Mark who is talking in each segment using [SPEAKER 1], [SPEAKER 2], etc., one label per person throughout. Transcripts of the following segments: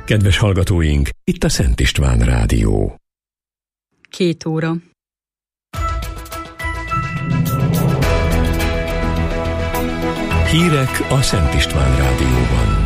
[SPEAKER 1] Kedves hallgatóink, itt a Szent István Rádió.
[SPEAKER 2] 2 óra.
[SPEAKER 1] Hírek a Szent István Rádióban.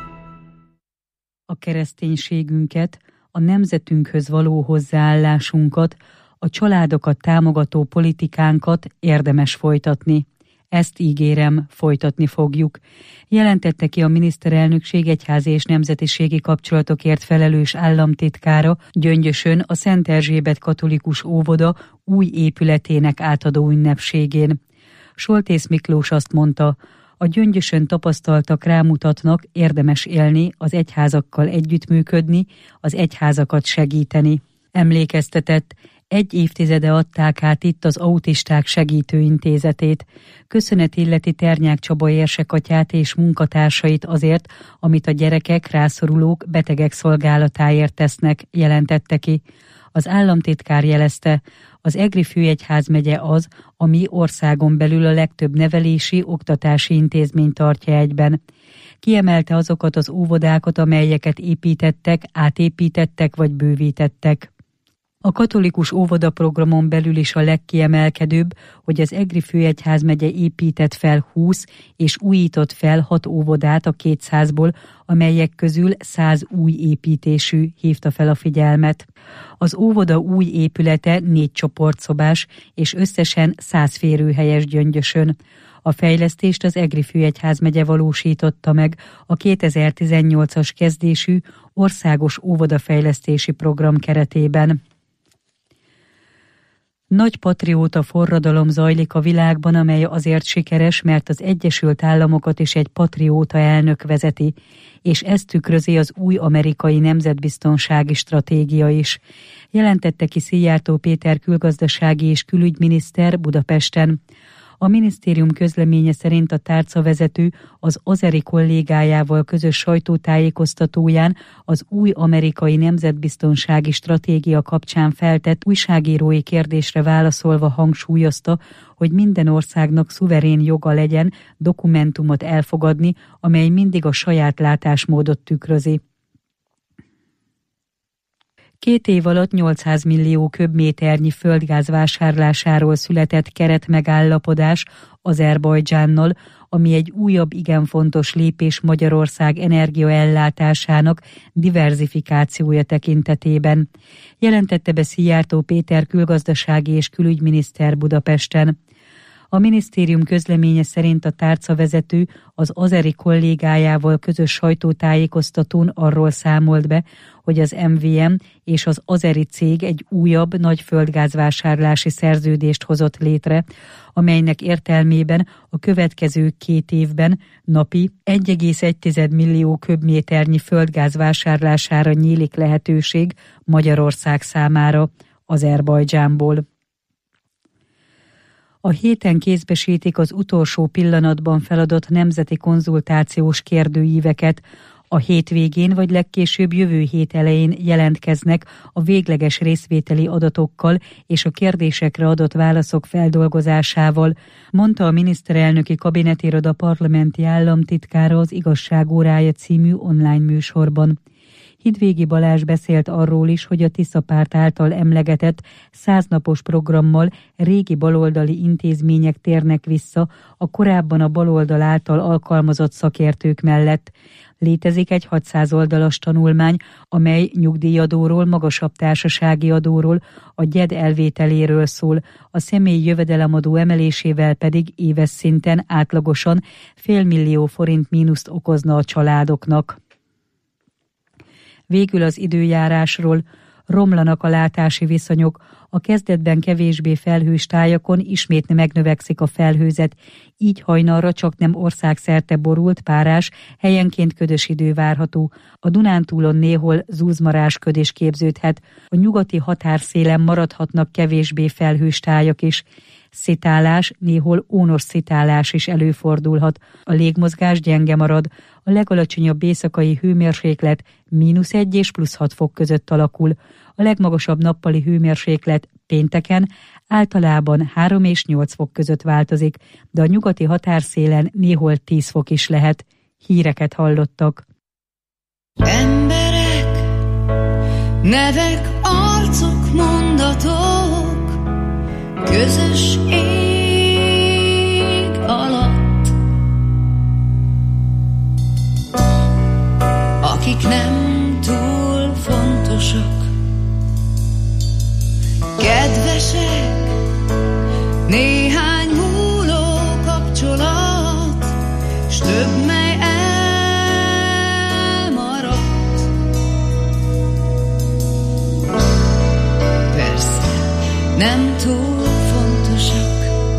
[SPEAKER 2] A kereszténységünket, a nemzetünkhöz való hozzáállásunkat, a családokat támogató politikánkat érdemes folytatni. Ezt ígérem, folytatni fogjuk, jelentette ki a miniszterelnökség egyházi és nemzetiségi kapcsolatokért felelős államtitkára Gyöngyösön a Szent Erzsébet katolikus óvoda új épületének átadó ünnepségén. Soltész Miklós azt mondta, a Gyöngyösön tapasztaltak rámutatnak, érdemes élni, az egyházakkal együttműködni, az egyházakat segíteni. Emlékeztetett, 1 évtizede adták át itt az Autisták Segítőintézetét. Köszönet illeti Ternyák Csaba érsekatyát és munkatársait azért, amit a gyerekek, rászorulók, betegek szolgálatáért tesznek, jelentette ki. Az államtitkár jelezte, az Egri főegyházmegye az, ami országon belül a legtöbb nevelési, oktatási intézményt tartja egyben. Kiemelte azokat az óvodákat, amelyeket építettek, átépítettek vagy bővítettek. A katolikus óvodaprogramon belül is a legkiemelkedőbb, hogy az Egri főegyházmegye épített fel 20 és újított fel 6 óvodát a 200-ból, amelyek közül 100 új építésű, hívta fel a figyelmet. Az óvoda új épülete 4 csoportszobás és összesen 100 férőhelyes Gyöngyösön. A fejlesztést az Egri főegyházmegye valósította meg a 2018-as kezdésű országos óvodafejlesztési program keretében. Nagy patrióta forradalom zajlik a világban, amely azért sikeres, mert az Egyesült Államokat is egy patrióta elnök vezeti, és ezt tükrözi az új amerikai nemzetbiztonsági stratégia is. Jelentette ki Szijjártó Péter külgazdasági és külügyminiszter Budapesten. A minisztérium közleménye szerint a tárcavezető az azeri kollégájával közös sajtótájékoztatóján az új amerikai nemzetbiztonsági stratégia kapcsán feltett újságírói kérdésre válaszolva hangsúlyozta, hogy minden országnak szuverén joga legyen dokumentumot elfogadni, amely mindig a saját látásmódot tükrözi. 2 év alatt 800 millió köbméternyi földgáz vásárlásáról született keretmegállapodás Azerbajdzsánnal, ami egy újabb igen fontos lépés Magyarország energiaellátásának diverzifikációja tekintetében. Jelentette be Szijjártó Péter külgazdasági és külügyminiszter Budapesten. A minisztérium közleménye szerint a tárcavezető az azeri kollégájával közös sajtótájékoztatón arról számolt be, hogy az MVM és az azeri cég egy újabb nagy földgázvásárlási szerződést hozott létre, amelynek értelmében a következő 2 évben napi 1,1 millió köbméternyi földgáz vásárlására nyílik lehetőség Magyarország számára Azerbajdzsánból. A héten kézbesítik az utolsó pillanatban feladott nemzeti konzultációs kérdőíveket. A hétvégén vagy legkésőbb jövő hét elején jelentkeznek a végleges részvételi adatokkal és a kérdésekre adott válaszok feldolgozásával, mondta a miniszterelnöki kabinetiroda parlamenti államtitkára az Igazság órája című online műsorban. Hidvégi Balázs beszélt arról is, hogy a Tisza Párt által emlegetett 100 napos programmal régi baloldali intézmények térnek vissza a korábban a baloldal által alkalmazott szakértők mellett. Létezik egy 600 oldalas tanulmány, amely nyugdíjadóról, magasabb társasági adóról, a GYED elvételéről szól, a személyi jövedelemadó emelésével pedig éves szinten átlagosan $500 000 forint mínuszt okozna a családoknak. Végül az időjárásról. Romlanak a látási viszonyok, a kezdetben kevésbé felhős tájakon ismét megnövekszik a felhőzet, így hajnalra csaknem országszerte borult, párás, helyenként ködös idő várható. A Dunántúlon néhol zúzmarás köd is képződhet, a nyugati határszélen maradhatnak kevésbé felhős tájak is. Szitálás, néhol ónos szitálás is előfordulhat. A légmozgás gyenge marad, a legalacsonyabb éjszakai hőmérséklet -1 és +6 fok között alakul. A legmagasabb nappali hőmérséklet pénteken általában 3 és 8 fok között változik, de a nyugati határszélen néhol 10 fok is lehet. Híreket hallottak.
[SPEAKER 3] Emberek Nevek, arcok, mondatok, közös ég alatt. Akik nem túl fontosak, kedvesek, néhány múló kapcsolat, s több, mely elmaradt. Persze, nem túl fontosak.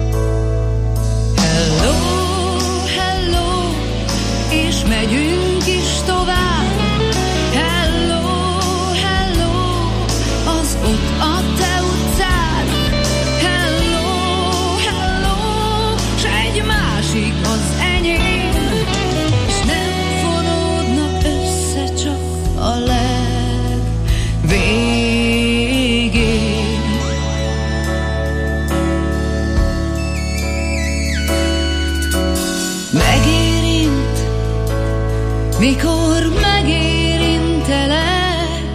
[SPEAKER 3] Hello, hello, és megyünk is tovább. Hello, hello, az ott a te utcád. Hello, hello, s egy másik az enyém, és nem fonódnak össze csak a legvégén. Megérint, mikor megérintelek,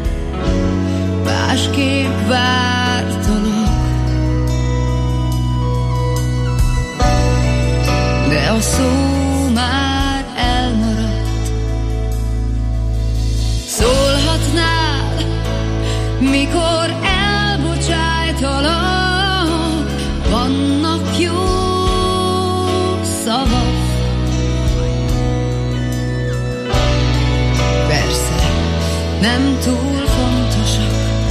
[SPEAKER 3] másképp vártalak, de a szó már elmaradt. Szólhatnál, mikor elbocsájtalak, vannak jó szavak. Persze, nem túl fontosak.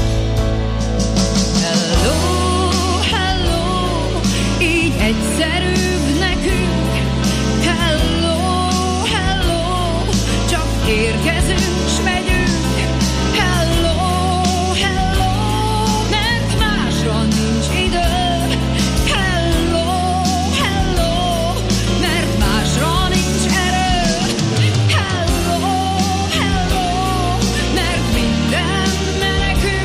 [SPEAKER 3] Hello, hello, így egyszerűbb nekünk. Hello, hello, csak érkezünk, s megyünk. Hello, hello, mert másra nincs idő. Hello, hello, mert másra nincs erő. Hello, hello, mert minden menekül.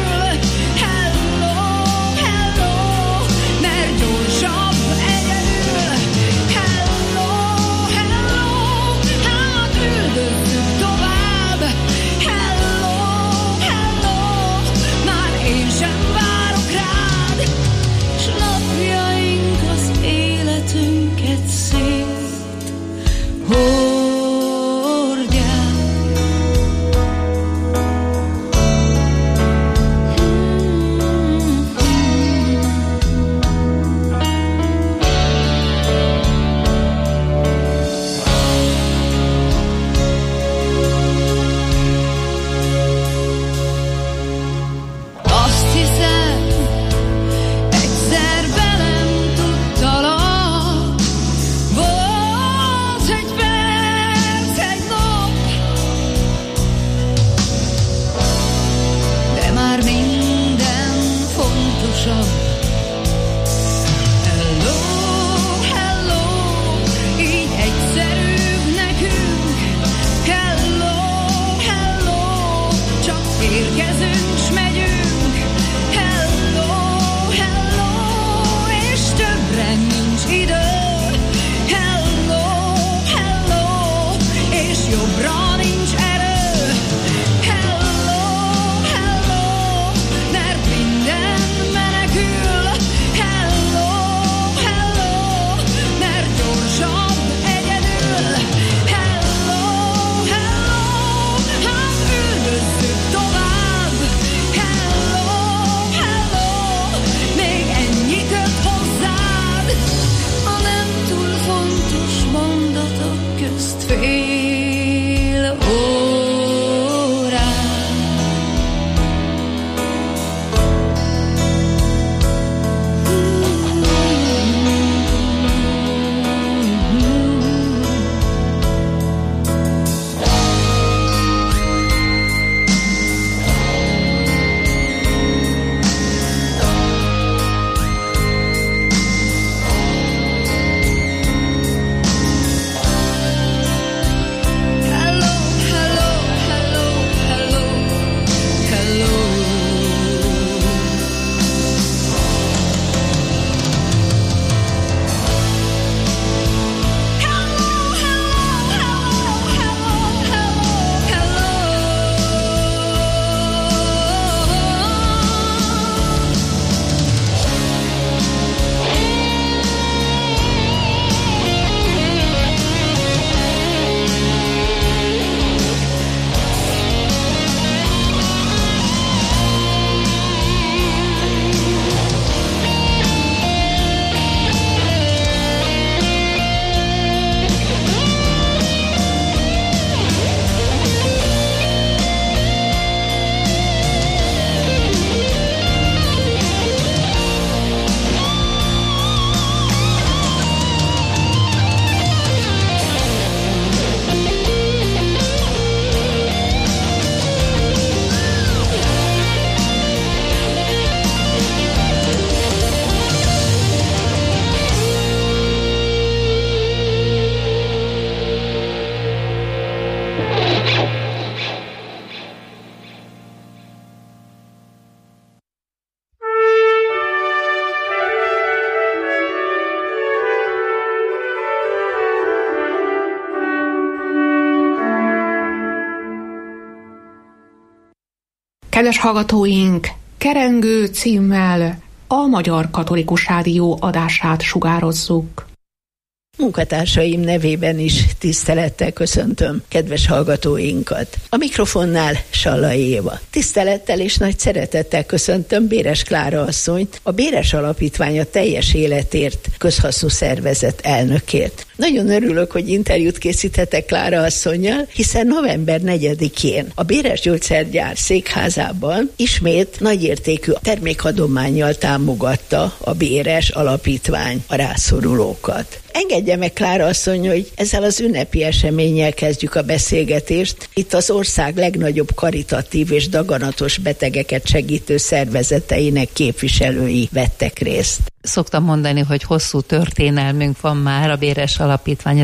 [SPEAKER 4] Kedves hallgatóink, Kerengő címmel a Magyar Katolikus Rádió adását sugározzuk.
[SPEAKER 5] Munkatársaim nevében is tisztelettel köszöntöm kedves hallgatóinkat. A mikrofonnál Sallai Éva. Tisztelettel és nagy szeretettel köszöntöm Béres Klára asszonyt, a Béres Alapítvány a teljes életért közhasznú szervezet elnökét. Nagyon örülök, hogy interjút készíthetek Klára asszonnyal, hiszen november 4-én a Béres Gyógyszergyár székházában ismét nagyértékű termékadománnyal támogatta a Béres Alapítvány a rászorulókat. Engedje meg, Klára asszony, hogy ezzel az ünnepi eseménnyel kezdjük a beszélgetést. Itt az ország legnagyobb karitatív és daganatos betegeket segítő szervezeteinek képviselői vettek részt.
[SPEAKER 6] Szoktam mondani, hogy hosszú történelmünk van már, a Béres Alapítvány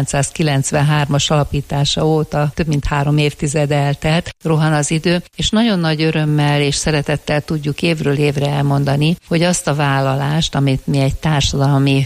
[SPEAKER 6] 1993-as alapítása óta több mint 3 évtized eltelt, rohan az idő, és nagyon nagy örömmel és szeretettel tudjuk évről évre elmondani, hogy azt a vállalást, amit mi egy társadalmi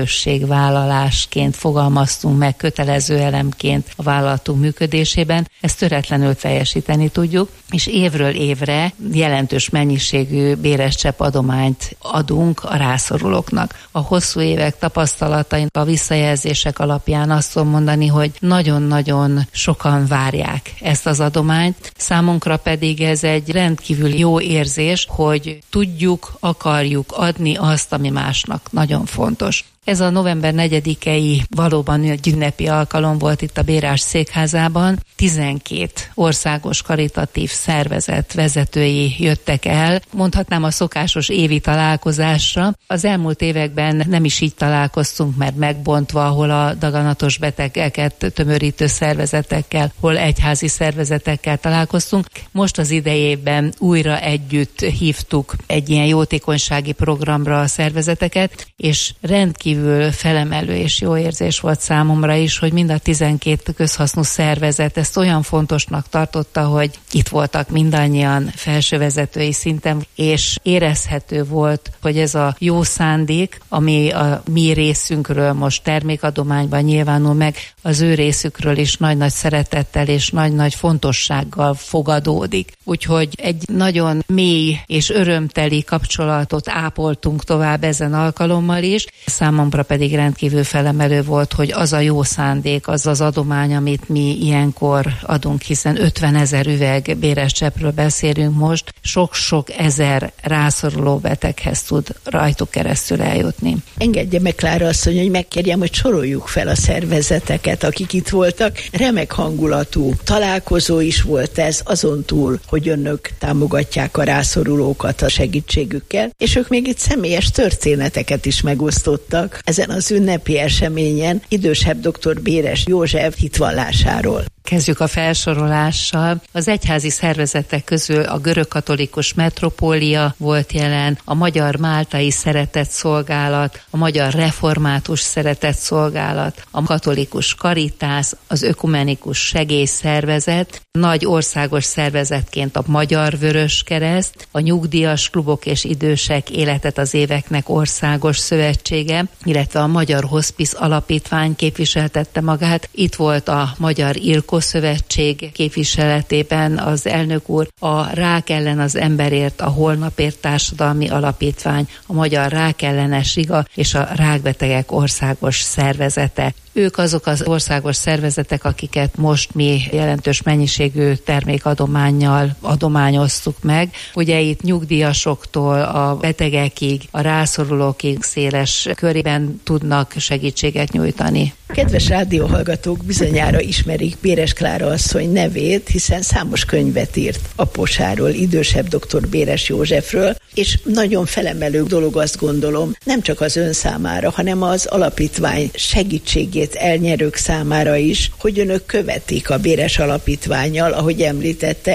[SPEAKER 6] felelősségvállalásként fogalmaztunk meg, kötelező elemként a vállalatunk működésében, ezt töretlenül teljesíteni tudjuk, és évről évre jelentős mennyiségű béres csepp adományt adunk a rászorulóknak. A hosszú évek tapasztalatain, a visszajelzések alapján azt tudom mondani, hogy nagyon-nagyon sokan várják ezt az adományt. Számunkra pedig ez egy rendkívül jó érzés, hogy tudjuk, akarjuk adni azt, ami másnak nagyon fontos. Ez a november 4-i valóban egy ünnepi alkalom volt itt a Bérás székházában. 12 országos karitatív szervezet vezetői jöttek el. Mondhatnám a szokásos évi találkozásra. Az elmúlt években nem is így találkoztunk, mert megbontva, hol a daganatos betegeket tömörítő szervezetekkel, hol egyházi szervezetekkel találkoztunk. Most az idejében újra együtt hívtuk egy ilyen jótékonysági programra a szervezeteket, és rendkívül felemelő és jó érzés volt számomra is, hogy mind a 12 közhasznú szervezet ezt olyan fontosnak tartotta, hogy itt voltak mindannyian felsővezetői szinten, és érezhető volt, hogy ez a jó szándék, ami a mi részünkről most termékadományban nyilvánul meg, az ő részükről is nagy-nagy szeretettel és nagy-nagy fontossággal fogadódik. Úgyhogy egy nagyon mély és örömteli kapcsolatot ápoltunk tovább ezen alkalommal is. Számomra pedig rendkívül felemelő volt, hogy az a jó szándék, az az adomány, amit mi ilyenkor adunk, hiszen 50 000 üveg béres cseppről beszélünk most, sok-sok ezer rászoruló beteghez tud rajtuk keresztül eljutni.
[SPEAKER 5] Engedje meg, Klára asszony, hogy megkérjem, hogy soroljuk fel a szervezeteket, akik itt voltak. Remek hangulatú találkozó is volt ez, azon túl, hogy önök támogatják a rászorulókat a segítségükkel, és ők még itt személyes történeteket is megosztottak ezen az ünnepi eseményen idősebb dr. Béres József hitvallásáról.
[SPEAKER 6] Kezdjük a felsorolással. Az egyházi szervezetek közül a görögkatolikus metropólia volt jelen, a magyar máltai szeretetszolgálat, a magyar református szeretetszolgálat, a katolikus karitász, az ökumenikus segélyszervezet, nagy országos szervezetként a Magyar Vöröskereszt, a nyugdíjas klubok és idősek életet az éveknek országos szövetsége, illetve a Magyar Hospice Alapítvány képviseltette magát. Itt volt a Magyar Irkó Szövetség képviseletében az elnök úr, a Rák ellen az emberért, a Holnapért Társadalmi Alapítvány, a Magyar Rákellenes Liga és a Rákbetegek Országos Szervezete. Ők azok az országos szervezetek, akiket most mi jelentős mennyiségű termékadománnyal adományoztuk meg. Ugye itt nyugdíjasoktól a betegekig, a rászorulókig széles körében tudnak segítséget nyújtani.
[SPEAKER 5] Kedves rádióhallgatók bizonyára ismerik Béres Klára asszony nevét, hiszen számos könyvet írt aposáról, idősebb dr. Béres Józsefről, és nagyon felemelő dolog, azt gondolom, nem csak az ön számára, hanem az alapítvány segítségét elnyerők számára is, hogy önök követik a Béres Alapítvánnyal, ahogy említette,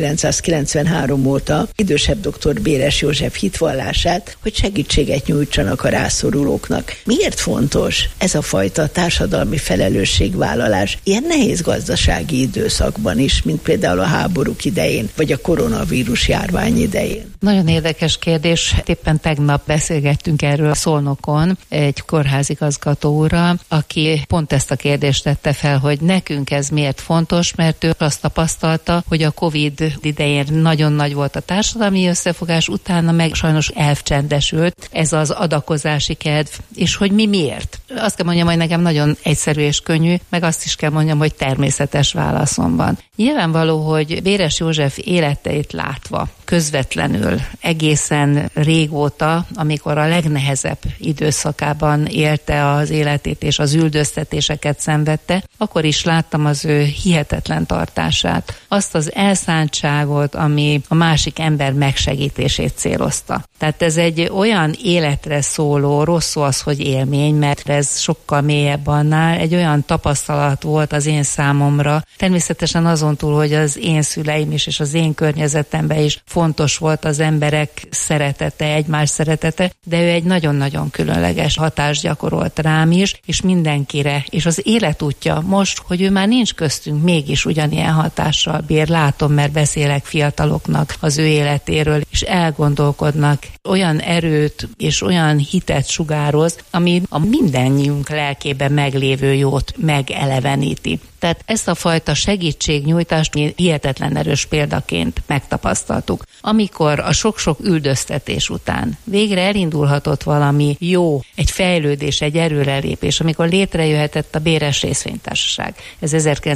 [SPEAKER 5] 1993 óta idősebb dr. Béres József hitvallását, hogy segítséget nyújtsanak a rászorulóknak. Miért fontos ez a fajta társadalmi felelősségvállalás ilyen nehéz gazdasági időszakban is, mint például a háborúk idején, vagy a koronavírus járvány idején?
[SPEAKER 6] Nagyon érdekes érdekes kérdés. Éppen tegnap beszélgettünk erről a Szolnokon egy kórházigazgatóra, aki pont ezt a kérdést tette fel, hogy nekünk ez miért fontos, mert ő azt tapasztalta, hogy a Covid idején nagyon nagy volt a társadalmi összefogás, utána meg sajnos elcsendesült ez az adakozási kedv, és hogy mi miért. Azt kell mondjam, hogy nekem nagyon egyszerű és könnyű, meg azt is kell mondjam, hogy természetes válaszom van. Nyilvánvaló, hogy Béres József életeit látva, közvetlenül, egészen régóta, amikor a legnehezebb időszakában élte az életét és az üldöztetéseket szenvedte, akkor is láttam az ő hihetetlen tartását. Azt az elszántságot, ami a másik ember megsegítését célozta. Tehát ez egy olyan életre szóló, rossz szó az, hogy élmény, mert ez sokkal mélyebb annál, egy olyan tapasztalat volt az én számomra. Természetesen azon túl, hogy az én szüleim is, és az én környezetemben is fontos volt az emberek szeretete, egymás szeretete, de ő egy nagyon-nagyon különleges hatást gyakorolt rám is, és mindenkire, és az életútja most, hogy ő már nincs köztünk, mégis ugyanilyen hatással bír. Látom, mert beszélek fiataloknak az ő életéről, és elgondolkodnak, olyan erőt és olyan hitet sugároz, ami a mindennyiunk lelkében meglévő jót megeleveníti. Tehát ezt a fajta segítségnyújtást mi hihetetlen erős példaként megtapasztaltuk. Amikor a sok-sok üldöztetés után végre elindulhatott valami jó, egy fejlődés, egy erőrelépés, amikor létrejöhetett a Béres Részvénytársaság, ez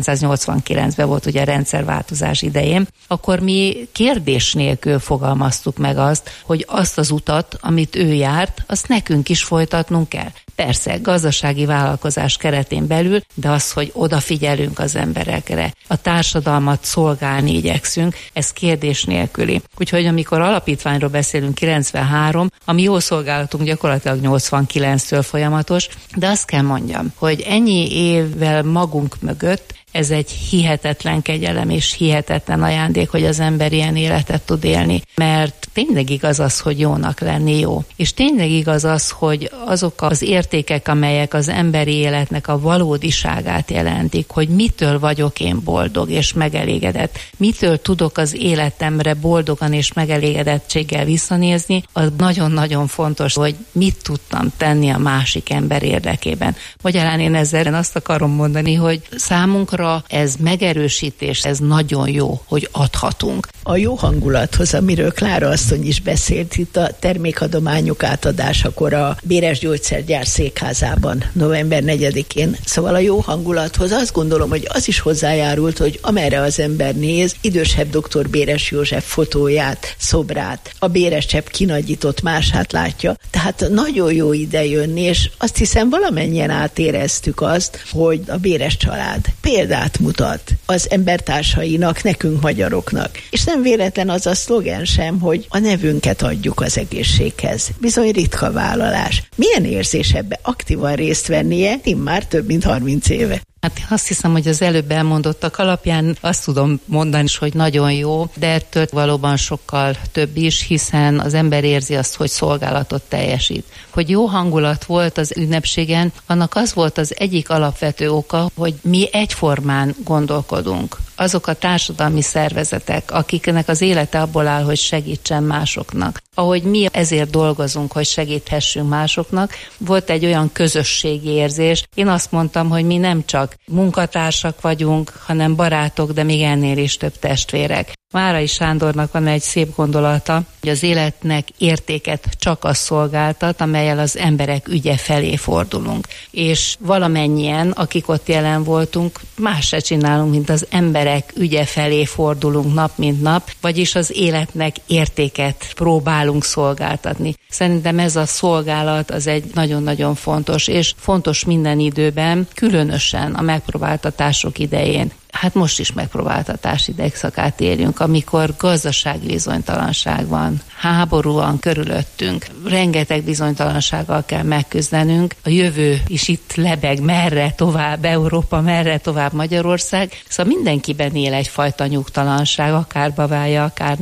[SPEAKER 6] 1989-ben volt ugye a rendszerváltozás idején, akkor mi kérdés nélkül fogalmaztuk meg azt, hogy azt az utat, amit ő járt, azt nekünk is folytatnunk kell. Persze, gazdasági vállalkozás keretén belül, de az, hogy odafigyelünk az emberekre, a társadalmat szolgálni igyekszünk, ez kérdés nélküli. Úgyhogy amikor alapítványról beszélünk 93, a mi jó szolgálatunk gyakorlatilag 89-től folyamatos, de azt kell mondjam, hogy ennyi évvel magunk mögött ez egy hihetetlen kegyelem és hihetetlen ajándék, hogy az ember ilyen életet tud élni, mert tényleg igaz az, hogy jónak lenni jó. És tényleg igaz az, hogy azok az értékek, amelyek az emberi életnek a valódiságát jelentik, hogy mitől vagyok én boldog és megelégedett, mitől tudok az életemre boldogan és megelégedettséggel visszanézni, az nagyon-nagyon fontos, hogy mit tudtam tenni a másik ember érdekében. Magyarán én ezzel azt akarom mondani, hogy számunkra ez megerősítés, ez nagyon jó, hogy adhatunk.
[SPEAKER 5] A jó hangulathoz, amiről Klára asszony is beszélt itt a termékadományok átadásakor a Béres Gyógyszergyár székházában november 4-én. Szóval a jó hangulathoz azt gondolom, hogy az is hozzájárult, hogy amerre az ember néz, idősebb dr. Béres József fotóját, szobrát, a Béres csepp kinagyított mását látja. Tehát nagyon jó ide jönni, és azt hiszem valamennyien átéreztük azt, hogy a Béres család példát mutat az embertársainak, nekünk magyaroknak. És nem véletlen az a szlogen sem, hogy a nevünket adjuk az egészséghez. Bizony ritka vállalás. Milyen érzés ebbe aktívan részt vennie, immár több mint 30 éve?
[SPEAKER 6] Hát azt hiszem, hogy az előbb elmondottak alapján azt tudom mondani, hogy nagyon jó, de ettől valóban sokkal több is, hiszen az ember érzi azt, hogy szolgálatot teljesít. Hogy jó hangulat volt az ünnepségen, annak az volt az egyik alapvető oka, hogy mi egyformán gondolkodunk. Azok a társadalmi szervezetek, akiknek az élete abból áll, hogy segítsen másoknak. Ahogy mi ezért dolgozunk, hogy segíthessünk másoknak, volt egy olyan közösségi érzés. Én azt mondtam, hogy mi nem csak munkatársak vagyunk, hanem barátok, de még ennél is több testvérek. Márai Sándornak van egy szép gondolata, hogy az életnek értéket csak az szolgáltat, amellyel az emberek ügye felé fordulunk. És valamennyien, akik ott jelen voltunk, más se csinálunk, mint az emberek ügye felé fordulunk nap mint nap, vagyis az életnek értéket próbálunk szolgáltatni. Szerintem ez a szolgálat az egy nagyon-nagyon fontos, és fontos minden időben, különösen a megpróbáltatások idején. Hát most is megpróbáltatás idegszakát élünk, amikor gazdasági bizonytalanság van, háború van körülöttünk, rengeteg bizonytalansággal kell megküzdenünk, a jövő is itt lebeg, merre tovább Európa, merre tovább Magyarország, szóval mindenkiben él egyfajta nyugtalanság, akár beválja, akár nem.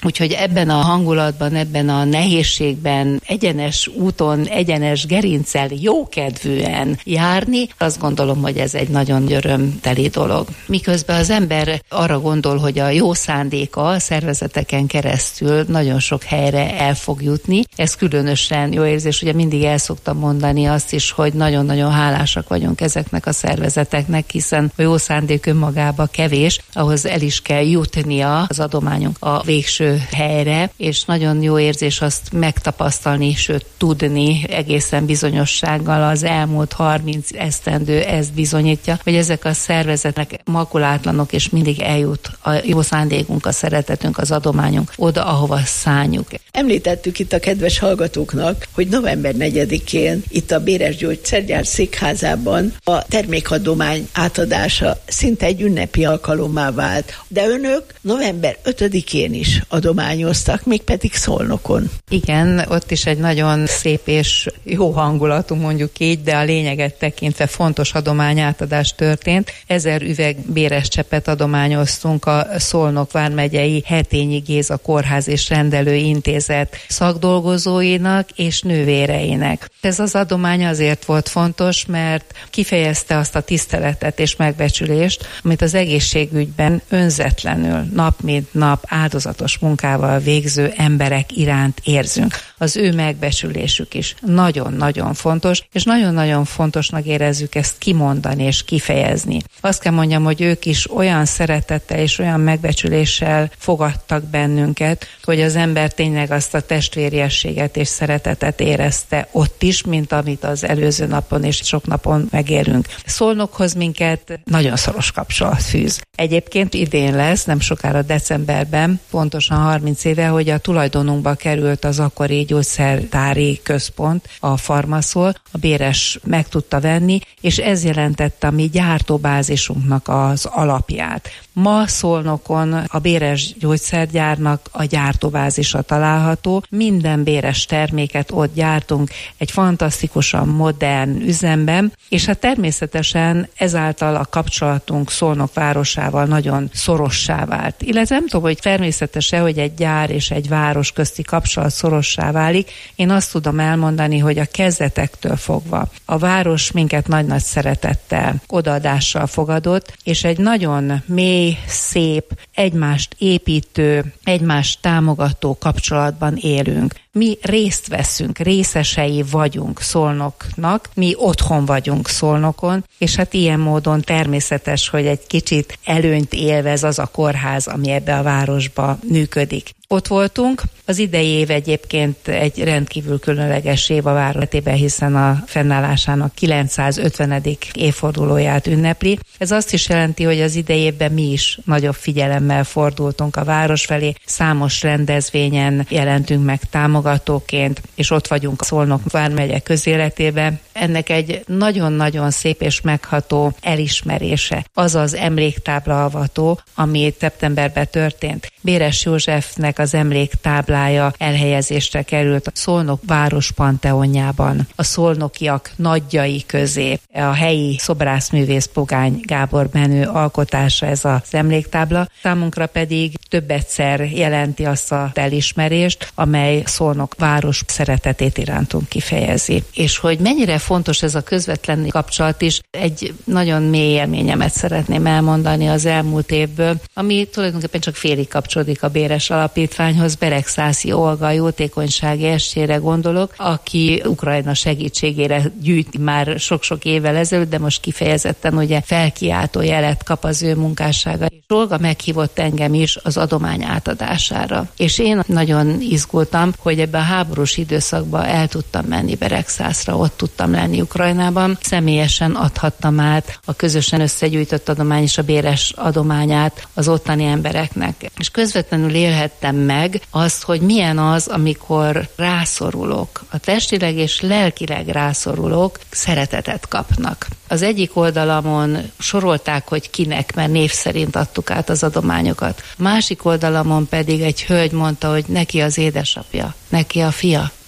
[SPEAKER 6] Úgyhogy ebben a hangulatban, ebben a nehézségben, egyenes úton, egyenes gerinccel, jókedvűen járni, azt gondolom, hogy ez egy nagyon örömteli dolog. Miközben az ember arra gondol, hogy a jó szándéka a szervezeteken keresztül nagyon sok helyre el fog jutni. Ez különösen jó érzés, ugye mindig el szoktam mondani azt is, hogy nagyon-nagyon hálásak vagyunk ezeknek a szervezeteknek, hiszen a jó szándék önmagába kevés, ahhoz el is kell jutnia az adományunk a végső helyre, és nagyon jó érzés azt megtapasztalni, sőt tudni egészen bizonyossággal az elmúlt 30 esztendő ezt bizonyítja, hogy ezek a szervezetek makulátlanok, és mindig eljut a jó szándékunk, a szeretetünk, az adományunk oda, ahova szánjuk.
[SPEAKER 5] Említettük itt a kedves hallgatóknak, hogy november 4-én itt a Béres Gyógyszergyár székházában a termékadomány átadása szinte egy ünnepi alkalommá vált. De önök november 5-én is adományoztak, mégpedig Szolnokon.
[SPEAKER 6] Igen, ott is egy nagyon szép és jó hangulatú, mondjuk így, de a lényeget tekintve fontos adományátadás történt. 1000 üveg béres cseppet adományoztunk a Szolnok vármegyei Hetényi Géza Kórház és Rendelő Intézet szakdolgozóinak és nővéreinek. Ez az adomány azért volt fontos, mert kifejezte azt a tiszteletet és megbecsülést, amit az egészségügyben önzetlenül, nap mint nap áldozatos munkával végző emberek iránt érzünk. Az ő megbecsülésük is nagyon-nagyon fontos, és nagyon-nagyon fontosnak érezzük ezt kimondani és kifejezni. Azt kell mondjam, hogy ők is olyan szeretettel és olyan megbecsüléssel fogadtak bennünket, hogy az ember tényleg azt a testvériességet és szeretetet érezte ott is, mint amit az előző napon és sok napon megélünk. Szolnokhoz minket nagyon szoros kapcsolat fűz. Egyébként idén lesz, nem sokára decemberben, pontosan 30 éve, hogy a tulajdonunkba került az akkori gyógyszertári központ, a Farmaszol, a Béres meg tudta venni, és ez jelentette a mi gyártóbázisunknak az alapját. Ma Szolnokon a Béres gyógyszergyárnak a gyártóbázisa található, minden béres terméket ott gyártunk egy fantasztikusan modern üzemben, és hát természetesen ezáltal a kapcsolatunk Szolnok városával nagyon szorossá vált. Illetve nem tudom, hogy természetesen, hogy egy gyár és egy város közti kapcsolat szorossá válik. Én azt tudom elmondani, hogy a kezdetektől fogva a város minket nagy-nagy szeretettel, odaadással fogadott, és egy nagyon mély, szép, egymást építő, egymást támogató kapcsolatban élünk. Mi részt veszünk, részesei vagyunk Szolnoknak, mi otthon vagyunk Szolnokon, és hát ilyen módon természetes, hogy egy kicsit előnyt élvez az a kórház, ami ebbe a városba működik. Ott voltunk, az idei év egyébként egy rendkívül különleges év a városban, hiszen a fennállásának 950. évfordulóját ünnepli. Ez azt is jelenti, hogy az idei évben mi is nagyobb figyelemmel fordultunk a város felé, számos rendezvényen jelentünk meg támogatóként, és ott vagyunk a Szolnok vármegye közéletében. Ennek egy nagyon-nagyon szép és megható elismerése az az emléktáblaavató, ami szeptemberben történt. Béres Józsefnek az emléktáblája elhelyezésre került a Szolnok város panteonjában, a szolnokiak nagyjai közé. A helyi szobrászművész Pogány Gábor menő alkotása ez az emléktábla. Számunkra pedig több egyszer jelenti azt az elismerést, amely Szolnok város szeretetét irántunk kifejezi. És hogy mennyire fontos ez a közvetlen kapcsolat is, egy nagyon mély élményemet szeretném elmondani az elmúlt évből, ami tulajdonképpen csak félig kapcsolódik a Béres Alapítványhoz. Beregszászi Olga jótékonysági estjére gondolok, aki Ukrajna segítségére gyűjt már sok-sok évvel ezelőtt, de most kifejezetten ugye felkiáltó jelet kap az ő munkássága. És Olga meghívott engem is az adomány átadására. És én nagyon izgultam, hogy ebbe a háborús időszakban el tudtam menni Beregszászra, ott tudtam lenni Ukrajnában. Személyesen adhattam át a közösen összegyűjtött adomány és a Béres adományát az ottani embereknek. És közvetlenül élhettem meg azt, hogy milyen az, amikor rászorulók, a testileg és lelkileg rászorulók szeretetet kapnak. Az egyik oldalamon sorolták, hogy kinek, mert név szerint adtuk át az adományokat. A másik oldalamon pedig egy hölgy mondta, hogy neki az édesapja, neki a fia,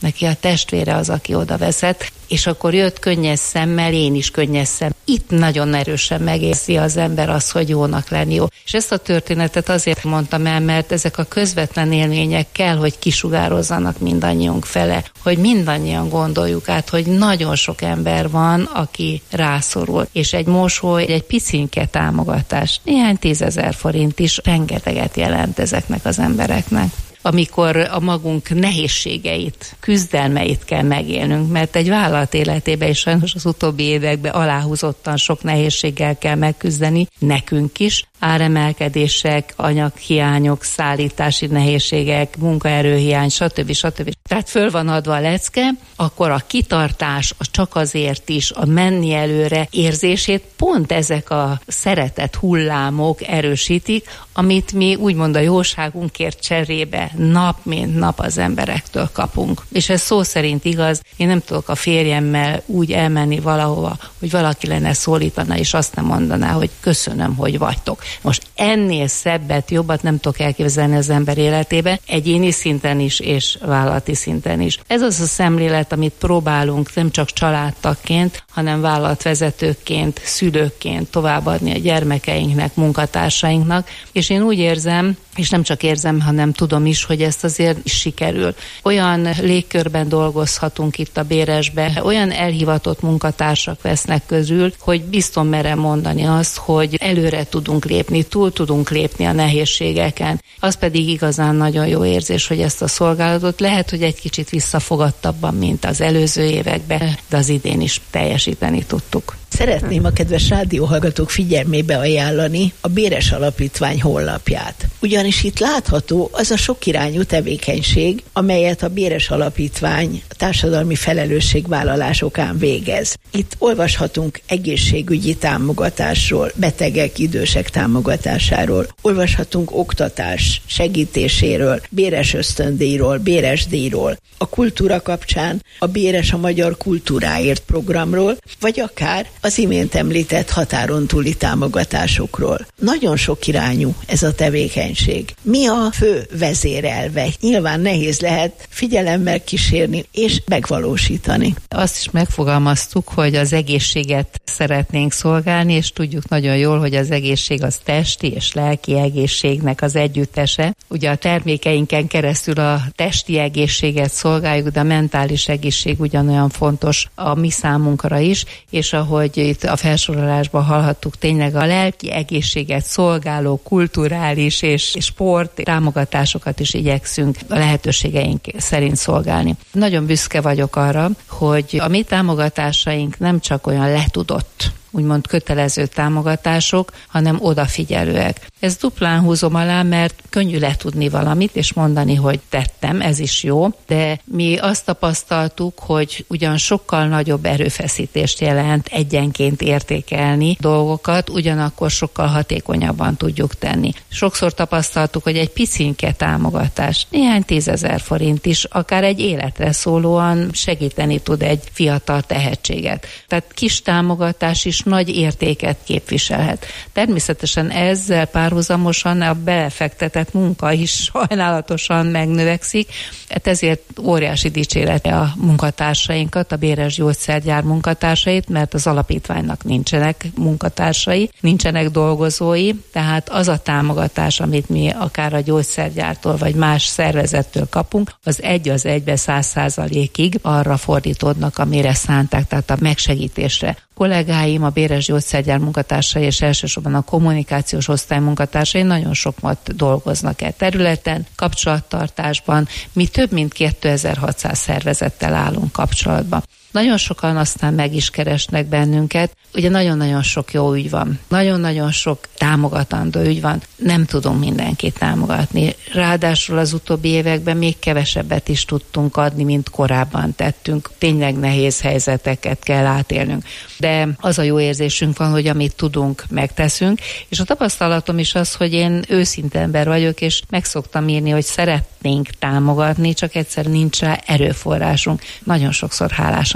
[SPEAKER 6] neki a testvére az, aki oda vezet, és akkor jött könnyes szemmel, én is könnyes szem. Itt nagyon erősen megérzi az ember azt, hogy jónak lenni jó. És ezt a történetet azért mondtam el, mert ezek a közvetlen élmények kell, hogy kisugározzanak mindannyiunk fele, hogy mindannyian gondoljuk át, hogy nagyon sok ember van, aki rászorul, és egy mosoly, egy picinke támogatás, néhány 10 000 forint is rengeteget jelent ezeknek az embereknek. Amikor a magunk nehézségeit, küzdelmeit kell megélnünk, mert egy vállalat életében is sajnos az utóbbi években aláhúzottan sok nehézséggel kell megküzdeni, nekünk is, áremelkedések, anyaghiányok, szállítási nehézségek, munkaerőhiány, stb. Tehát föl van adva a lecke, akkor a kitartás, a csak azért is, a menni előre érzését pont ezek a szeretet hullámok erősítik, amit mi úgymond a jóságunkért cserébe nap mint nap az emberektől kapunk. És ez szó szerint igaz, én nem tudok a férjemmel úgy elmenni valahova, hogy valaki lenne szólítana, és azt nem mondaná, hogy köszönöm, hogy vagytok. Most ennél szebbet, jobbat nem tudok elképzelni az ember életébe, egyéni szinten is, és vállalati szinten is. Ez az a szemlélet, amit próbálunk nem csak családtagként, hanem vállalatvezetőként, szülőkként továbbadni a gyermekeinknek, munkatársainknak, és én úgy érzem, és nem csak érzem, hanem tudom is, hogy ezt azért is sikerül. Olyan légkörben dolgozhatunk itt a Béresbe, olyan elhivatott munkatársak vesznek közül, hogy biztos merem mondani azt, hogy előre tudunk lépni, túl tudunk lépni a nehézségeken. Az pedig igazán nagyon jó érzés, hogy ezt a szolgálatot lehet, hogy egy kicsit visszafogadtabban, mint az előző években, de az idén is teljesíteni tudtuk.
[SPEAKER 5] Szeretném a kedves rádióhallgatók figyelmébe ajánlani a Béres Alapítvány honlapját. Ugyanis itt látható az a sokirányú tevékenység, amelyet a Béres Alapítvány társadalmi felelősségvállalásokán végez. Itt olvashatunk egészségügyi támogatásról, betegek, idősek támogatásáról, olvashatunk oktatás segítéséről, Béres ösztöndíjról, Béres díjról, a kultúra kapcsán a Béres a magyar kultúráért programról, vagy akár az imént említett határon túli támogatásokról. Nagyon sok irányú ez a tevékenység. Mi a fő vezérelve? Nyilván nehéz lehet figyelemmel kísérni és megvalósítani.
[SPEAKER 6] Azt is megfogalmaztuk, hogy az egészséget szeretnénk szolgálni, és tudjuk nagyon jól, hogy az egészség az testi és lelki egészségnek az együttese. Ugye a termékeinken keresztül a testi egészséget szolgáljuk, de a mentális egészség ugyanolyan fontos a mi számunkra is, és ahogy itt a felsorolásban hallhattuk, tényleg a lelki egészséget szolgáló kulturális és sport támogatásokat is igyekszünk a lehetőségeink szerint szolgálni. Nagyon büszke vagyok arra, hogy a mi támogatásaink nem csak olyan letudott, úgymond kötelező támogatások, hanem odafigyelőek. Ezt duplán húzom alá, mert könnyű letudni valamit, és mondani, hogy tettem, ez is jó, de mi azt tapasztaltuk, hogy ugyan sokkal nagyobb erőfeszítést jelent egyenként értékelni dolgokat, ugyanakkor sokkal hatékonyabban tudjuk tenni. Sokszor tapasztaltuk, hogy egy picinke támogatás, néhány 10 000 forint is, akár egy életre szólóan segíteni tud egy fiatal tehetséget. Tehát kis támogatás is nagy értéket képviselhet. Természetesen ezzel párhuzamosan a belefektetett munka is sajnálatosan megnövekszik, ezért óriási dicséret a munkatársainkat, a Béres Gyógyszergyár munkatársait, mert az alapítványnak nincsenek munkatársai, nincsenek dolgozói, tehát az a támogatás, amit mi akár a gyógyszergyártól vagy más szervezettől kapunk, az egybe 100%-ig arra fordítódnak, amire szánták, tehát a megsegítésre. Kollégáim, a Béres Gyógyszergyár munkatársai és elsősorban a kommunikációs osztály munkatársai nagyon sokat dolgoznak e területen, kapcsolattartásban. Mi több mint 2600 szervezettel állunk kapcsolatban. Nagyon sokan aztán meg is keresnek bennünket. Ugye nagyon-nagyon sok jó ügy van. Nagyon-nagyon sok támogatandó ügy van. Nem tudunk mindenkit támogatni. Ráadásul az utóbbi években még kevesebbet is tudtunk adni, mint korábban tettünk. Tényleg nehéz helyzeteket kell átélnünk. De az a jó érzésünk van, hogy amit tudunk, megteszünk. És a tapasztalatom is az, hogy én őszinte ember vagyok, és meg szoktam írni, hogy szeretnénk támogatni, csak egyszer nincs rá erőforrásunk. Nagyon sokszor hálásan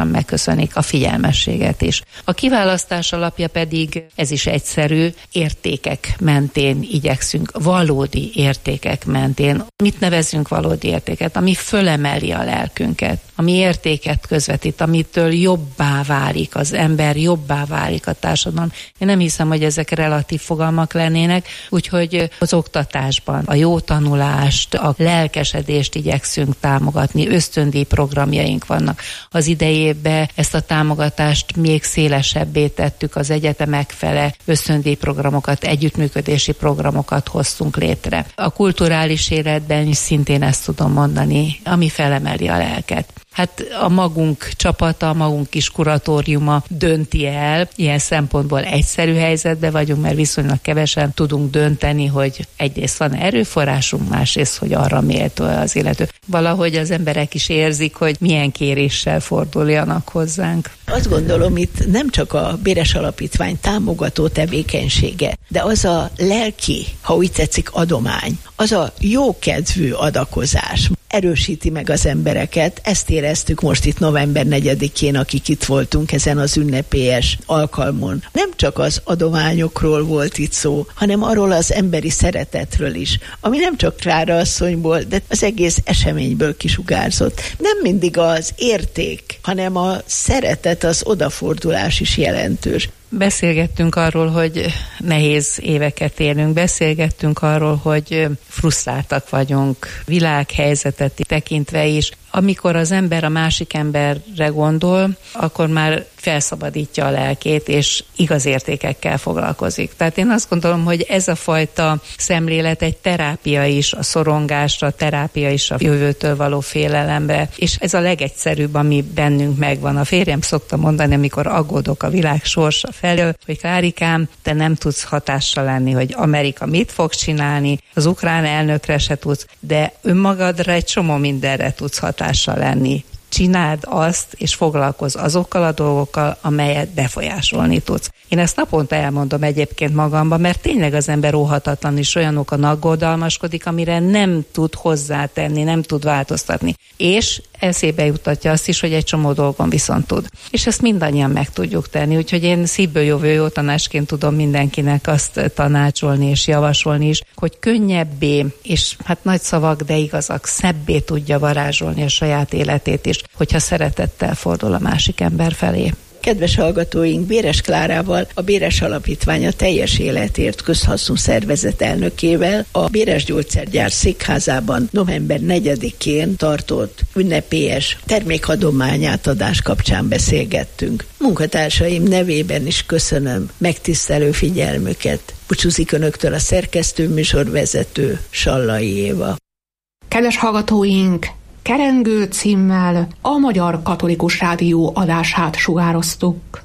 [SPEAKER 6] gyakran megköszönik a figyelmességet is. A kiválasztás alapja pedig, ez is egyszerű, értékek mentén igyekszünk, valódi értékek mentén. Mit nevezünk valódi értéket? Ami fölemeli a lelkünket, ami értéket közvetít, amitől jobbá válik az ember, jobbá válik a társadalom. Én nem hiszem, hogy ezek relatív fogalmak lennének, úgyhogy az oktatásban a jó tanulást, a lelkesedést igyekszünk támogatni, ösztöndíj programjaink vannak. Az idejében ezt a támogatást még szélesebbé tettük az egyetemek fele, ösztöndíj programokat, együttműködési programokat hoztunk létre. A kulturális életben is szintén ezt tudom mondani, ami felemeli a lelket. Hát a magunk csapata, a magunk kis kuratóriuma dönti el, ilyen szempontból egyszerű helyzetben vagyunk, mert viszonylag kevesen tudunk dönteni, hogy egyrészt van erőforrásunk, másrészt, hogy arra méltó az illető. Valahogy az emberek is érzik, hogy milyen kéréssel forduljanak hozzánk.
[SPEAKER 5] Azt gondolom, itt nem csak a Béres Alapítvány támogató tevékenysége, de az a lelki, ha úgy tetszik, adomány, az a jókedvű adakozás erősíti meg az embereket. Ezt éreztük most itt november 4-én, akik itt voltunk ezen az ünnepélyes alkalmon. Nem csak az adományokról volt itt szó, hanem arról az emberi szeretetről is, ami nem csak Klára asszonyból, de az egész eseményből kisugárzott. Nem mindig az érték, hanem a szeretet, az odafordulás is jelentős.
[SPEAKER 6] Beszélgettünk arról, hogy nehéz éveket élünk, beszélgettünk arról, hogy frusztráltak vagyunk, világhelyzetet tekintve is. Amikor az ember a másik emberre gondol, akkor már felszabadítja a lelkét, és igaz értékekkel foglalkozik. Tehát én azt gondolom, hogy ez a fajta szemlélet egy terápia is a szorongásra, terápia is a jövőtől való félelemre, és ez a legegyszerűbb, ami bennünk megvan. A férjem szokta mondani, amikor aggódok a világ sorsa felől, hogy Klárikám, te nem tudsz hatással lenni, hogy Amerika mit fog csinálni, az ukrán elnökre se tudsz, de önmagadra egy csomó mindenre tudsz hatással lenni. Csináld azt, és foglalkozz azokkal a dolgokkal, amelyet befolyásolni tudsz. Én ezt naponta elmondom egyébként magamban, mert tényleg az ember óhatatlan is olyanokon aggodalmaskodik, amire nem tud hozzátenni, nem tud változtatni. És eszébe juttatja azt is, hogy egy csomó dolgon viszont tud. És ezt mindannyian meg tudjuk tenni, úgyhogy én szívből jó tanácsként tudom mindenkinek azt tanácsolni és javasolni is, hogy könnyebbé, és hát nagy szavak, de igazak, szebbé tudja varázsolni a saját életét is, hogyha szeretettel fordul a másik ember felé.
[SPEAKER 5] Kedves hallgatóink, Béres Klárával, a Béres Alapítvány a teljes életért közhasznú szervezet elnökével a Béres Gyógyszergyár székházában november 4-én tartott ünnepélyes termékadományátadás kapcsán beszélgettünk. Munkatársaim nevében is köszönöm megtisztelő figyelmüket. Búcsúzik önöktől a szerkesztő műsorvezető Sallai Éva.
[SPEAKER 4] Kedves hallgatóink! Kerengő címmel a Magyar Katolikus Rádió adását sugároztuk.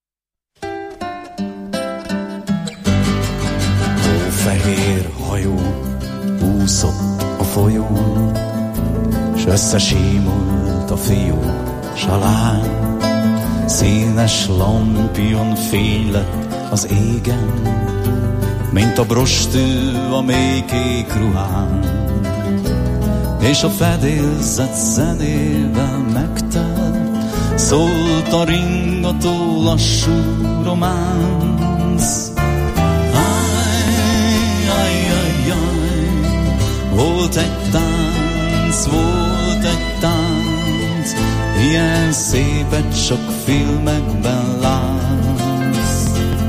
[SPEAKER 7] Hófehér hajó úszott a folyón, s összesímult a fiú salán. Színes lampion fény lett az égen, mint a brostű a mély kék ruhán. És a fedélzet zenével megtelt, szólt a ringató lassú románc. Volt egy tánc, ilyen szépet csak filmekben látsz.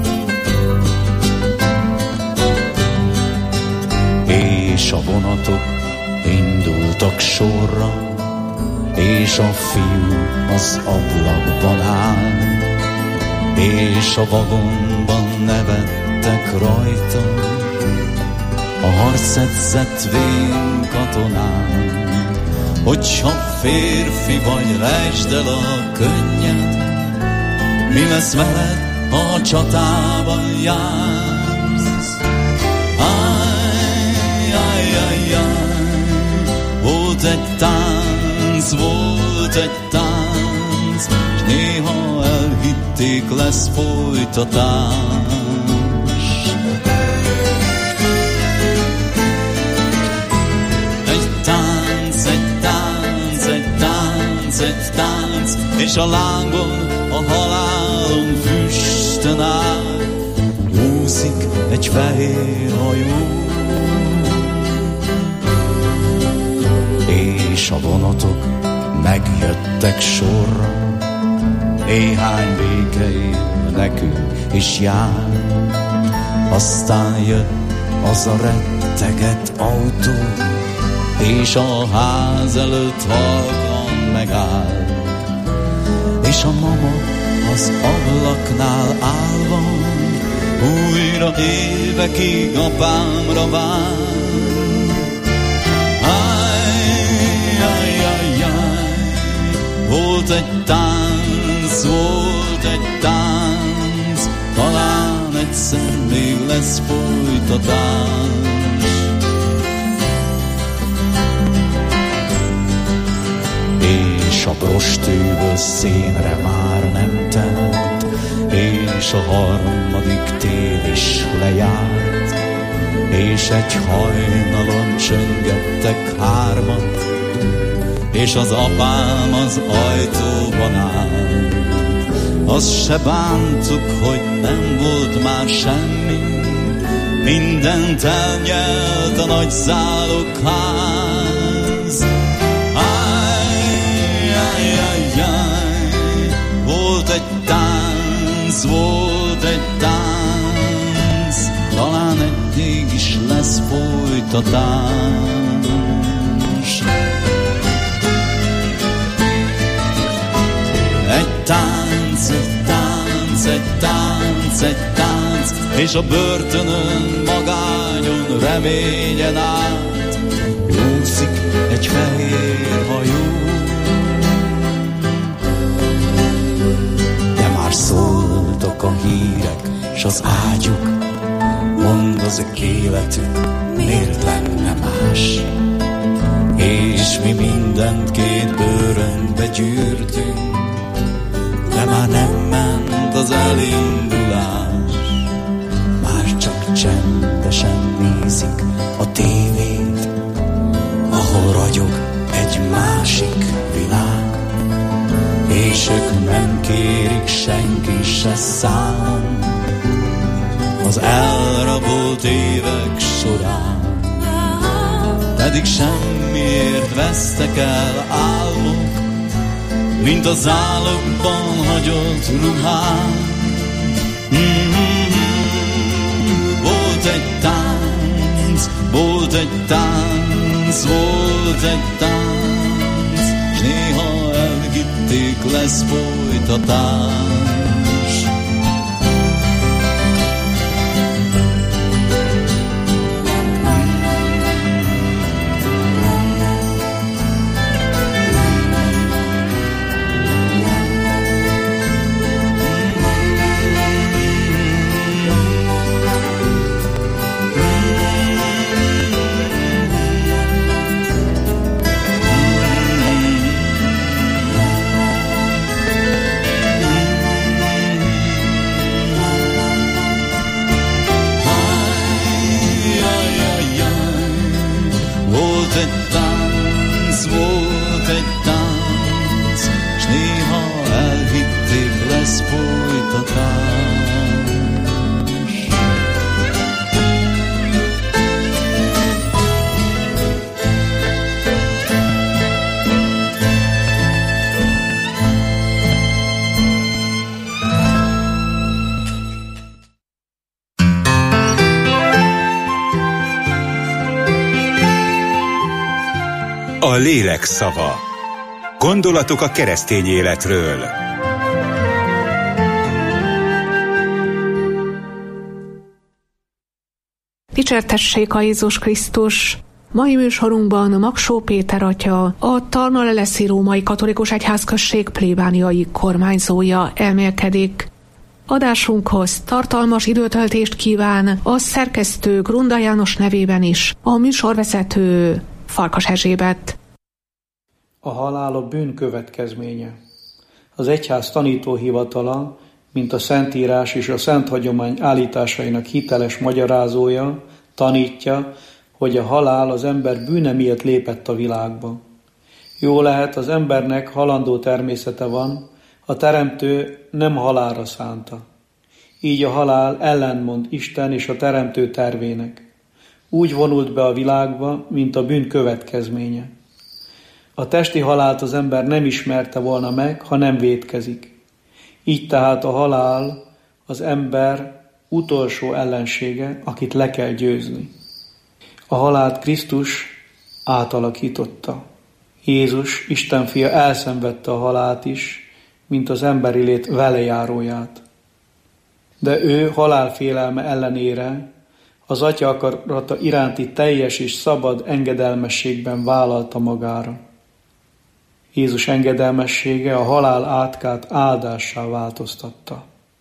[SPEAKER 7] És a vonatok indultak sorra, és a fiú az ablakban áll, és a vagonban nevettek rajta a harcedzett vén katonán. Hogyha férfi vagy, rejtsd el a könnyed, mi lesz veled, ha a csatában jársz. Volt egy tánc, s néha elhitték, lesz folytatás. Egy tánc, tánc, és a lángban a halálom füstön áll, úszik egy fehér hajó. És a vonatok megjöttek sorra, néhány békeér nekünk is jár. Aztán jött az a retteget autó, és a ház előtt halkan megállt. És a mama az ablaknál állva, újra évekig apámra vár. Volt egy tánc, talán egyszer még lesz folytatás. És a brostűből szénre már nem telt, és a harmadik tél is lejárt, és egy hajnalon csöngettek hárman, és az apám az ajtóban áll. Azt se bántuk, hogy nem volt már semmi, mindent elnyelt a nagy zálogház. Volt egy tánc, talán eddig is lesz folytatás. Egy tánc, és a börtönön magányon reményen át úszik egy fehér hajó. De már szóltak a hírek, s az ágyuk, mondd az életünk, miért lenne más? És mi mindent két bőrönkbe gyűrtünk, de már nem ment az elindulás. Már csak csendesen nézik a tévét, ahol ragyog egy másik világ, és ők nem kérik senki se számon az elrabolt évek során. Pedig semmiért vesztek el álmok, mint a zálogban hagyott ruhám. Volt egy tánc, s néha elhitték, lesz folytatás. Volt egy tánc, s néha elhitték, lesz folytatás.
[SPEAKER 8] A lélek szava. Gondolatok a keresztény életről.
[SPEAKER 4] Dicsértessék a Jézus Krisztus! Mai műsorunkban Magsó Péter atya, a Tarnaleleszi Római Katolikus Egyházközség plébániai kormányzója elmélkedik. Adásunkhoz tartalmas időtöltést kíván a szerkesztő Grunda János nevében is a műsorvezető Farkas Erzsébet.
[SPEAKER 9] A halál a bűn következménye. Az egyház tanítóhivatala, mint a Szentírás és a Szent Hagyomány állításainak hiteles magyarázója, tanítja, hogy a halál az ember bűne miatt lépett a világba. Jó lehet, az embernek halandó természete van, a teremtő nem halálra szánta. Így a halál ellentmond Isten és a teremtő tervének. Úgy vonult be a világba, mint a bűn következménye. A testi halált az ember nem ismerte volna meg, ha nem vétkezik. Így tehát a halál az ember utolsó ellensége, akit le kell győzni. A halált Krisztus átalakította. Jézus, Isten fia elszenvedte a halált is, mint az emberi lét velejáróját. De ő halálfélelme ellenére az Atya akarata iránti teljes és szabad engedelmességben vállalta magára. Jézus engedelmessége a halál átkát áldássá változtatta.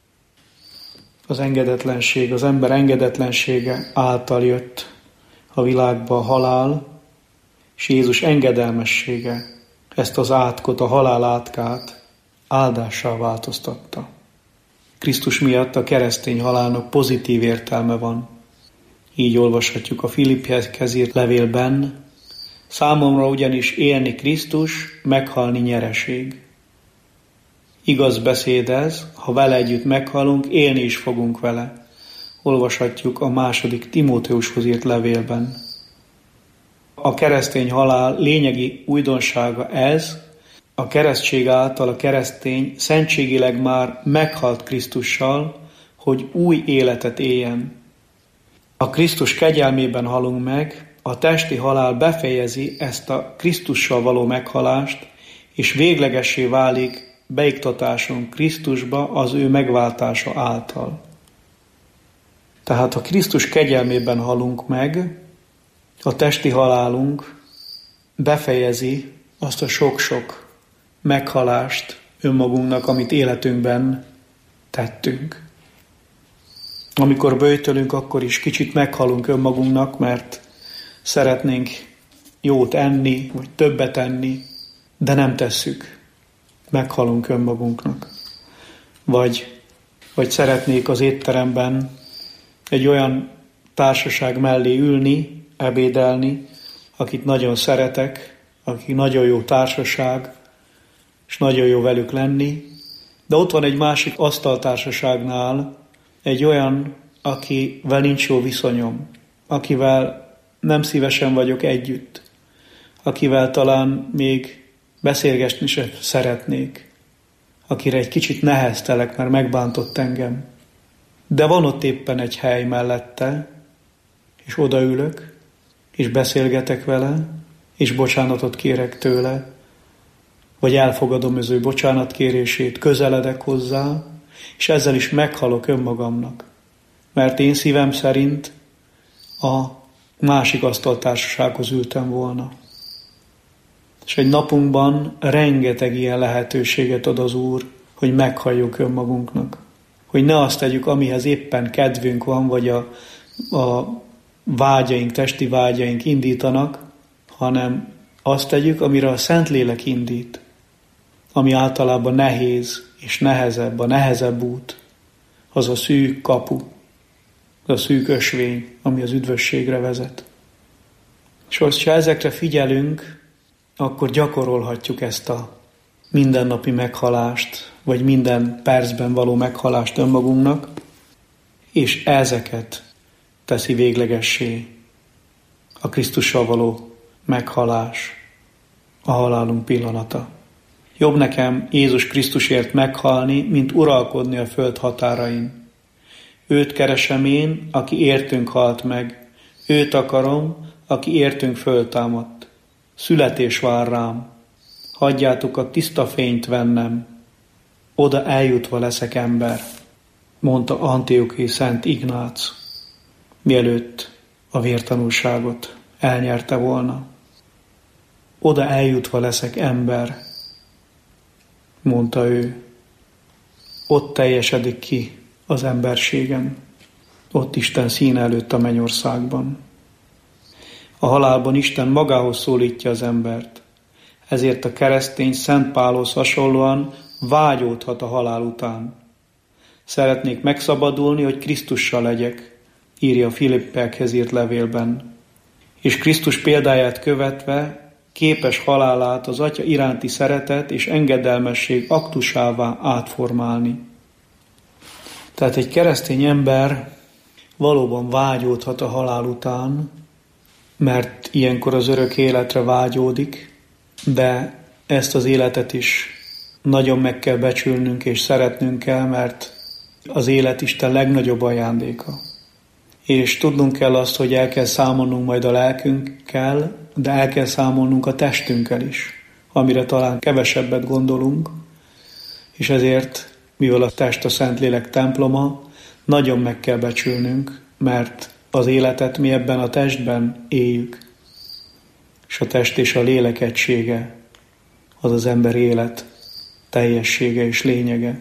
[SPEAKER 9] Az engedetlenség, az ember engedetlensége által jött a világba a halál, és Jézus engedelmessége ezt az átkot, a halál átkát áldássá változtatta. Krisztus miatt a keresztény halálnak pozitív értelme van. Így olvashatjuk a Filippekhez írt levélben: számomra ugyanis élni Krisztus, meghalni nyereség. Igaz beszéd ez, ha vele együtt meghalunk, élni is fogunk vele. Olvashatjuk a 2. Timóteushoz írt levélben. A keresztény halál lényegi újdonsága ez, a keresztség által a keresztény szentségileg már meghalt Krisztussal, hogy új életet éljen. A Krisztus kegyelmében halunk meg, a testi halál befejezi ezt a Krisztussal való meghalást, és véglegessé válik beiktatásunk Krisztusba az ő megváltása által. Tehát a Krisztus kegyelmében halunk meg, a testi halálunk befejezi azt a sok-sok meghalást önmagunknak, amit életünkben tettünk. Amikor böjtölünk, akkor is kicsit meghalunk önmagunknak, mert szeretnénk jót enni, vagy többet enni, de nem tesszük. Meghalunk önmagunknak. Vagy szeretnék az étteremben egy olyan társaság mellé ülni, ebédelni, akit nagyon szeretek, aki nagyon jó társaság, és nagyon jó velük lenni, de ott van egy másik asztaltársaságnál egy olyan, akivel nincs jó viszonyom, akivel nem szívesen vagyok együtt, akivel talán még beszélgetni sem szeretnék, akire egy kicsit neheztelek, mert megbántott engem. De van ott éppen egy hely mellette, és odaülök, és beszélgetek vele, és bocsánatot kérek tőle, vagy elfogadom az ő bocsánatkérését, közeledek hozzá, és ezzel is meghalok önmagamnak. Mert én szívem szerint a másik asztaltársasághoz ültem volna. És egy napunkban rengeteg ilyen lehetőséget ad az Úr, hogy meghalljuk önmagunknak. Hogy ne azt tegyük, amihez éppen kedvünk van, vagy a vágyaink, testi vágyaink indítanak, hanem azt tegyük, amire a Szentlélek indít, ami általában nehéz és nehezebb, a nehezebb út, az a szűk kapu, az a szűk ösvény, ami az üdvösségre vezet. És ha ezekre figyelünk, akkor gyakorolhatjuk ezt a mindennapi meghalást, vagy minden percben való meghalást önmagunknak, és ezeket teszi véglegessé a Krisztussal való meghalás, a halálunk pillanata. Jobb nekem Jézus Krisztusért meghalni, mint uralkodni a föld határain. Őt keresem én, aki értünk halt meg. Őt akarom, aki értünk föltámadt. Születés vár rám. Hagyjátok a tiszta fényt vennem. Oda eljutva leszek ember, mondta Antiochii Szent Ignác, mielőtt a vértanúságot elnyerte volna. Oda eljutva leszek ember, mondta ő. Ott teljesedik ki az emberségem, ott Isten színe előtt a mennyországban. A halálban Isten magához szólítja az embert, ezért a keresztény Szent Pálhoz hasonlóan vágyódhat a halál után. Szeretnék megszabadulni, hogy Krisztussal legyek, írja a Filippekhez írt levélben. És Krisztus példáját követve képes halálát az Atya iránti szeretet és engedelmesség aktusává átformálni. Tehát egy keresztény ember valóban vágyódhat a halál után, mert ilyenkor az örök életre vágyódik, de ezt az életet is nagyon meg kell becsülnünk és szeretnünk kell, mert az élet Isten legnagyobb ajándéka. És tudnunk kell azt, hogy el kell számolnunk majd a lelkünkkel, de el kell számolnunk a testünkkel is, amire talán kevesebbet gondolunk, és ezért, mivel a test a Szentlélek temploma, nagyon meg kell becsülnünk, mert az életet mi ebben a testben éljük. És a test és a lélek egysége, az az ember élet teljessége és lényege.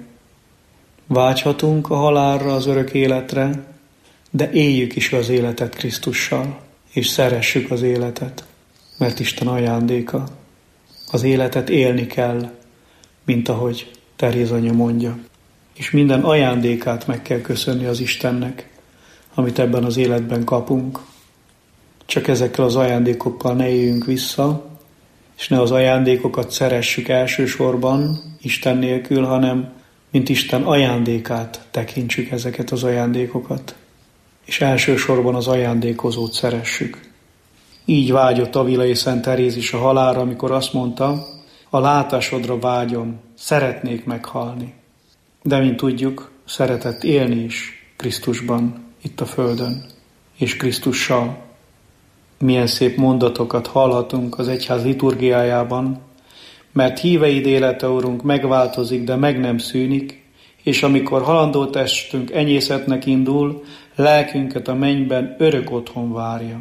[SPEAKER 9] Vágyhatunk a halálra, az örök életre, de éljük is az életet Krisztussal, és szeressük az életet, mert Isten ajándéka. Az életet élni kell, mint ahogy Teréz anya mondja. És minden ajándékát meg kell köszönni az Istennek, amit ebben az életben kapunk. Csak ezekkel az ajándékokkal ne éljünk vissza, és ne az ajándékokat szeressük elsősorban Isten nélkül, hanem mint Isten ajándékát tekintsük ezeket az ajándékokat, és elsősorban az ajándékozót szeressük. Így vágyott Avilai Szent Teréz is a halálra, amikor azt mondta, a látásodra vágyom, szeretnék meghalni. De mint tudjuk, szeretett élni is Krisztusban, itt a földön, és Krisztussal. Milyen szép mondatokat hallhatunk az egyház liturgiájában, mert híveid élete, Urunk, megváltozik, de meg nem szűnik, és amikor halandó testünk enyészetnek indul, lelkünket a mennyben örök otthon várja.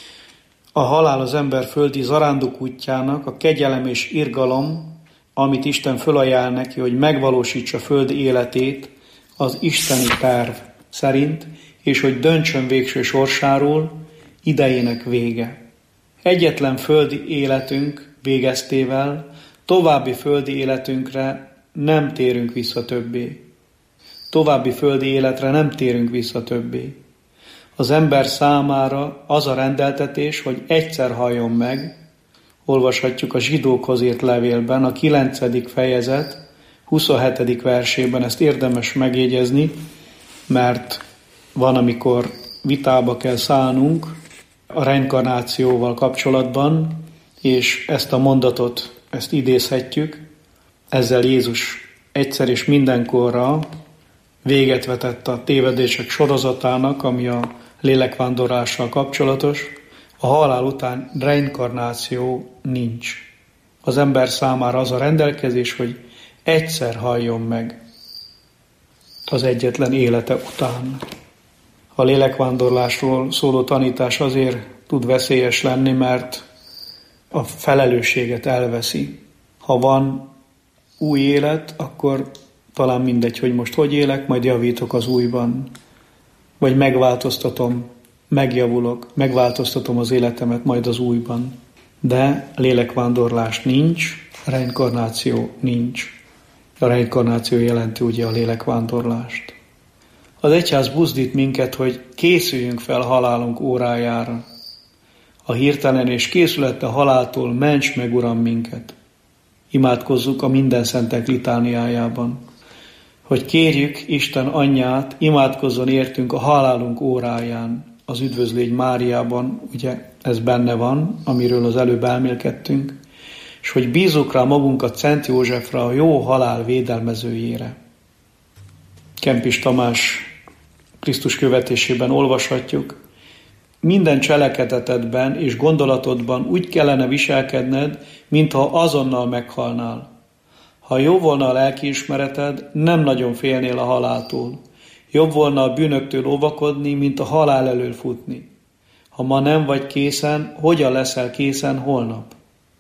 [SPEAKER 9] A halál az ember földi zarándok útjának, a kegyelem és irgalom, amit Isten fölajánl neki, hogy megvalósítsa földi életét az isteni terv szerint, és hogy döntsön végső sorsáról, idejének vége. Egyetlen földi életünk végeztével további földi életünkre nem térünk vissza többé. További földi életre nem térünk vissza többé. Az ember számára az a rendeltetés, hogy egyszer halljon meg, olvashatjuk a Zsidókhoz írt levélben, a 9. fejezet 27. versében, ezt érdemes megjegyezni, mert van, amikor vitába kell szállnunk a reinkarnációval kapcsolatban, és ezt a mondatot, ezt idézhetjük, ezzel Jézus egyszer és mindenkorra véget vetett a tévedések sorozatának, ami a lélekvándorlással kapcsolatos. A halál után reinkarnáció nincs. Az ember számára az a rendelkezés, hogy egyszer halljon meg az egyetlen élete után. A lélekvándorlásról szóló tanítás azért tud veszélyes lenni, mert a felelősséget elveszi. Ha van új élet, akkor talán mindegy, hogy most hogy élek, majd javítok az újban. Vagy megváltoztatom, megjavulok, megváltoztatom az életemet majd az újban. De lélekvándorlás nincs, reinkarnáció nincs. A reinkarnáció jelenti ugye a lélekvándorlást. Az egyház buzdít minket, hogy készüljünk fel halálunk órájára. A hirtelen és készülette haláltól ments meg, Uram, minket. Imádkozzuk a minden szentek litániájában, hogy kérjük Isten anyját, imádkozzon értünk a halálunk óráján, az Üdvözlégy Máriában, ugye ez benne van, amiről az előbb elmélkedtünk, és hogy bízzuk rá magunkat Szent Józsefre, a jó halál védelmezőjére. Kempis Tamás Krisztus követésében olvashatjuk, minden cselekedetedben és gondolatodban úgy kellene viselkedned, mintha azonnal meghalnál. Ha jó volna a lelkiismereted, nem nagyon félnél a haláltól. Jobb volna a bűnöktől óvakodni, mint a halál elől futni. Ha ma nem vagy készen, hogyan leszel készen holnap?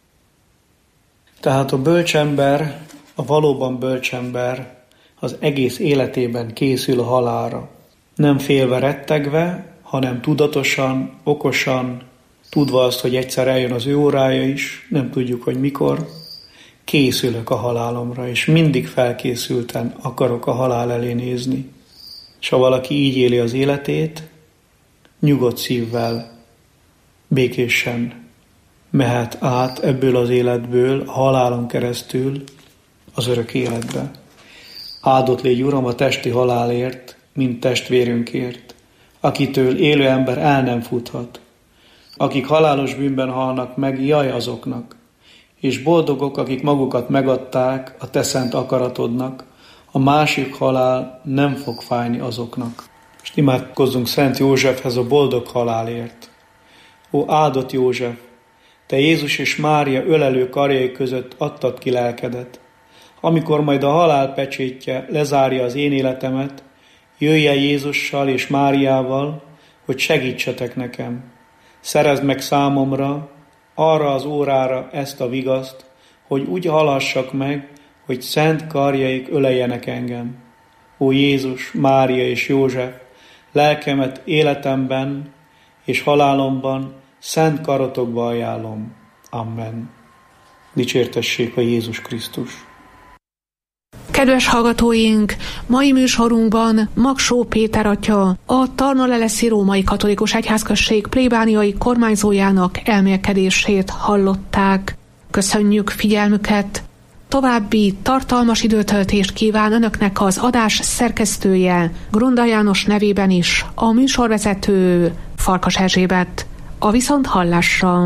[SPEAKER 9] Tehát a bölcsember, a valóban bölcsember az egész életében készül a halálra. Nem félve, rettegve, hanem tudatosan, okosan, tudva azt, hogy egyszer eljön az ő órája is, nem tudjuk, hogy mikor, készülök a halálomra, és mindig felkészülten akarok a halál elé nézni. És ha valaki így éli az életét, nyugodt szívvel, békésen mehet át ebből az életből, a halálon keresztül az örök életbe. Áldott légy, Uram, a testi halálért, mint testvérünkért, akitől élő ember el nem futhat. Akik halálos bűnben halnak meg, jaj azoknak, és boldogok, akik magukat megadták a te szent akaratodnak, a másik halál nem fog fájni azoknak. És imádkozzunk Szent Józsefhez a boldog halálért. Ó, áldott József, te Jézus és Mária ölelő karjai között adtad ki lelkedet. Amikor majd a halál pecsétje lezárja az én életemet, jöjj el Jézussal és Máriával, hogy segítsetek nekem. Szerezd meg számomra arra az órára ezt a vigaszt, hogy úgy halhassak meg, hogy szent karjaik öleljenek engem. Ó Jézus, Mária és József, lelkemet életemben és halálomban szent karotokba ajánlom. Amen. Dicsértessék a Jézus Krisztus.
[SPEAKER 4] Kedves hallgatóink, mai műsorunkban Magsó Péter atya, a Tarnaleleszi Római Katolikus Egyházközség plébániai kormányzójának elmélkedését hallották. Köszönjük figyelmüket! További tartalmas időtöltést kíván Önöknek az adás szerkesztője, Grunda János nevében is a műsorvezető Farkas Erzsébet. A viszonthallásra!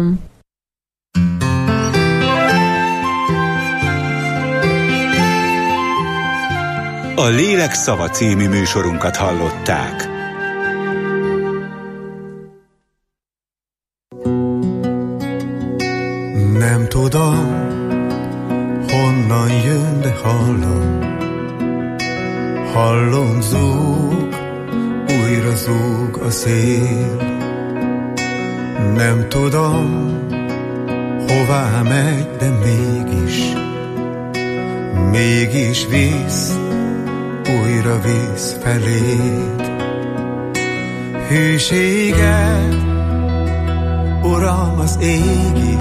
[SPEAKER 8] A Lélek Szava című műsorunkat hallották.
[SPEAKER 10] Nem tudom, honnan jön, de hallom, zúg, újra zúg a szél. Nem tudom, hová megy, de mégis visz, újra visz feléd. Hűséged, Uram, az égig,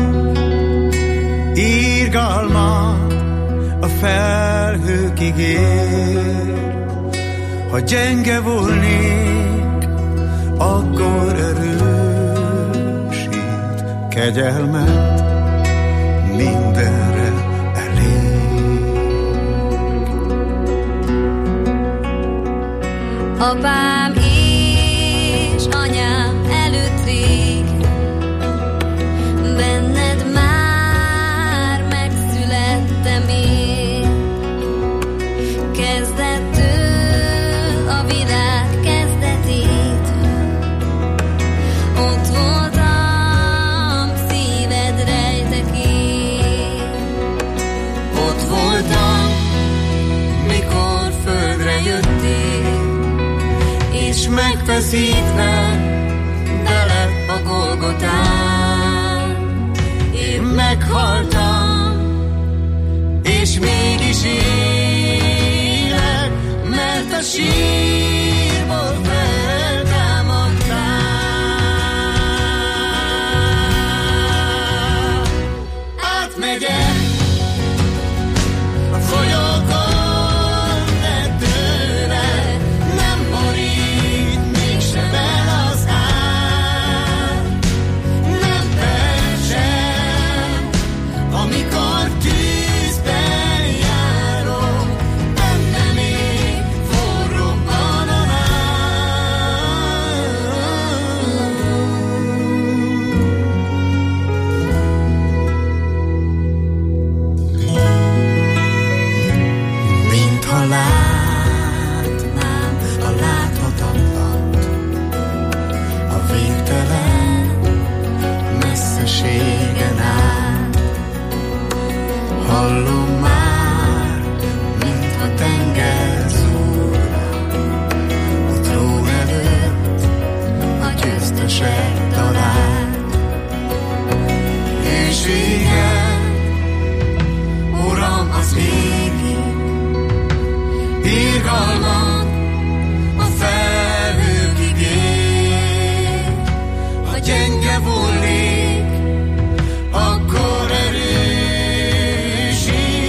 [SPEAKER 10] irgalmat a felhőkig ér. Ha gyenge volnék, akkor erősít, kegyelmet mindenre elég.
[SPEAKER 3] Apám és anyám előtt rég, benned már megszülettem én. Kezdettől a világ kezdetétől ott voltam szíved rejtekén.
[SPEAKER 10] Ott voltam, mikor földre jöttél, és megfeszítve veled a Golgotán. Én meghaltam, és mégis élek, mert a sírból feltámadtál. Átmegyek a folyókon, gyenge volnék, akkor erősít.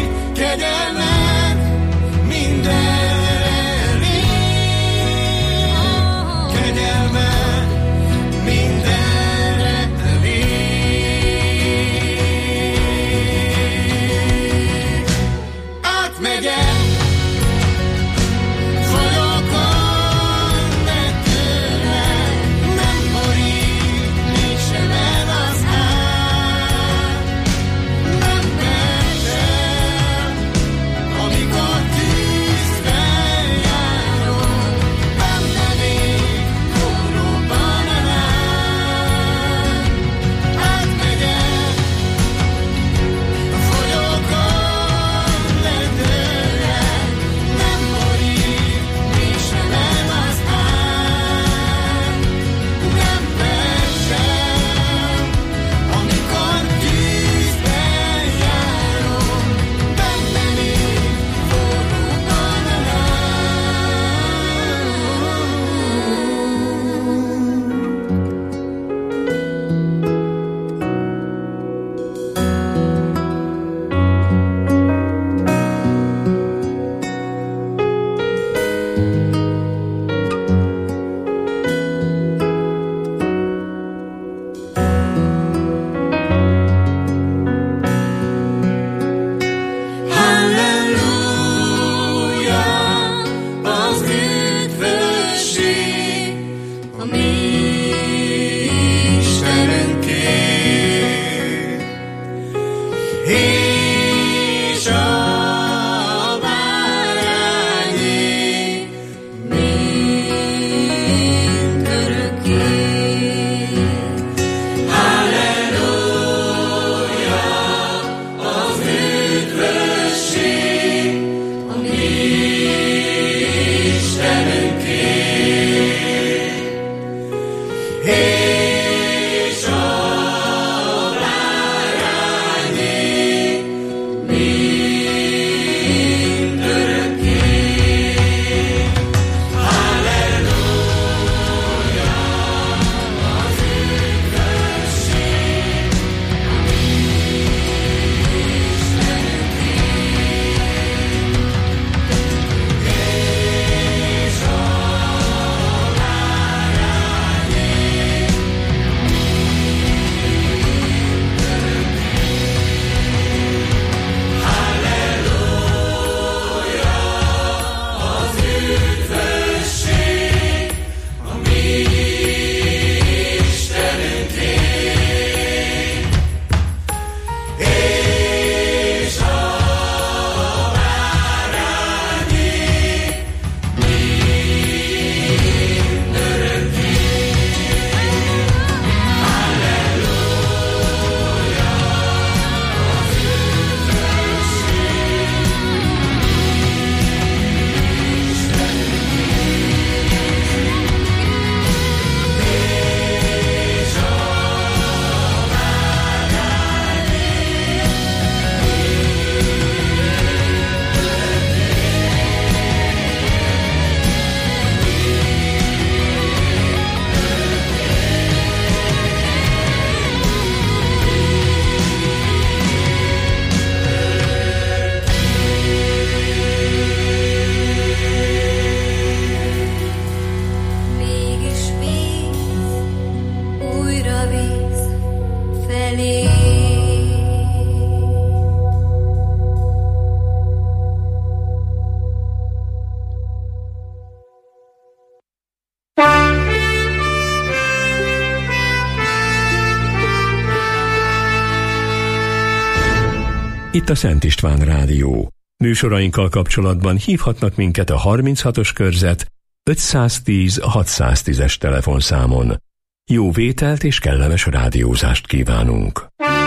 [SPEAKER 1] Itt a Szent István Rádió. Műsorainkkal kapcsolatban hívhatnak minket a 36-os körzet 510 610-es telefonszámon. Jó vételt és kellemes rádiózást kívánunk!